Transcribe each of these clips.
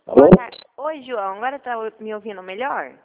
Alô? Boa tarde. Oi, João. Agora tá me ouvindo melhor?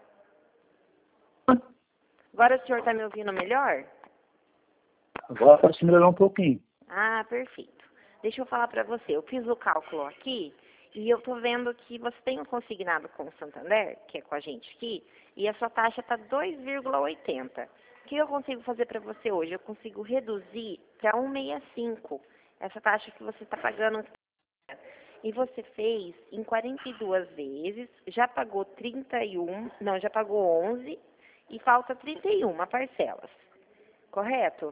Agora o senhor tá me ouvindo melhor? Agora pode melhorar um pouquinho. Ah, perfeito. Deixa eu falar pra você. Eu fiz o cálculo aqui e eu tô vendo que você tem um consignado com o Santander, que é com a gente aqui, e a sua taxa tá 2,80. O que eu consigo fazer pra você hoje? Eu consigo reduzir para 1,65 essa taxa que você está pagando. E você fez em 42 vezes, já pagou 31, não, já pagou 11 e falta 31 parcelas. Correto?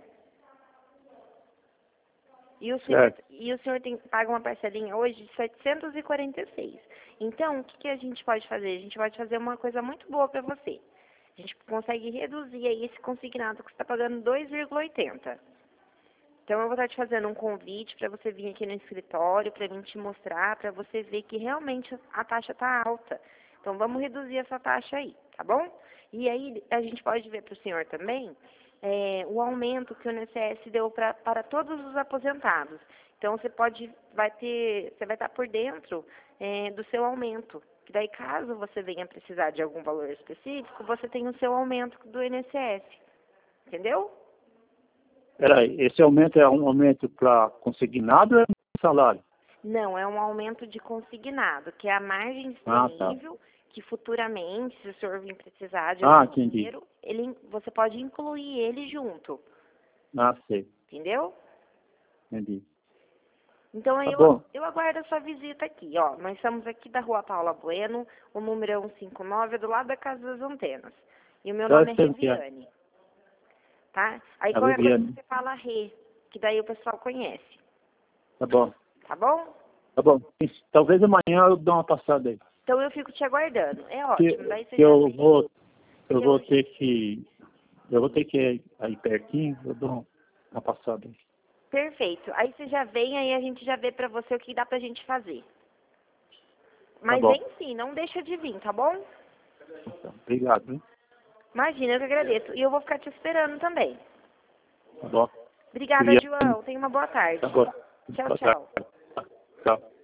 Certo. E o senhor paga uma parcelinha hoje de 746. Então, o que a gente pode fazer? A gente pode fazer uma coisa muito boa para você. A gente consegue reduzir aí esse consignado que você está pagando 2,80. Então, eu vou estar te fazendo um convite para você vir aqui no escritório, para mim te mostrar, para você ver que realmente a taxa está alta. Então, vamos reduzir essa taxa aí, tá bom? E aí, a gente pode ver para o senhor também o aumento que o INSS deu para todos os aposentados. Então, você vai estar por dentro do seu aumento. Que daí, caso você venha precisar de algum valor específico, você tem o seu aumento do INSS. Entendeu? Peraí, esse aumento é um aumento para consignado ou é um salário? Não, é um aumento de consignado, que é a margem Ah, tá. disponível, que futuramente, se o senhor vir precisar de Ah, algum entendi. dinheiro, você pode incluir ele junto, Ah, sei. entendeu? Entendi. Então Tá bom. eu aguardo a sua visita aqui, ó. Nós estamos aqui da Rua Paula Bueno, o número é 159, é do lado da Casa das Antenas. E o meu Já nome é sei o que é. Reviane, tá? Aí A qualquer coisa Viviane. você fala Rê, que daí o pessoal conhece, Tá bom. tá bom? Tá bom. Talvez amanhã eu dou uma passada aí. Então eu fico te aguardando. É Que, ótimo, daí você que já eu vem. vou, eu vou ter que, eu vou ter que ir aí pertinho, eu dou uma passada aí. Perfeito. Aí você já vem, aí a gente já vê pra você o que dá pra gente fazer. Tá Mas bom. vem sim, não deixa de vir, tá bom? Então, obrigado, hein? Imagina, eu que agradeço. E eu vou ficar te esperando também. Tá bom. Obrigada, Viviane, João. Tenha uma boa tarde. tá bom. Tchau, Boa tarde. tchau. Tchau.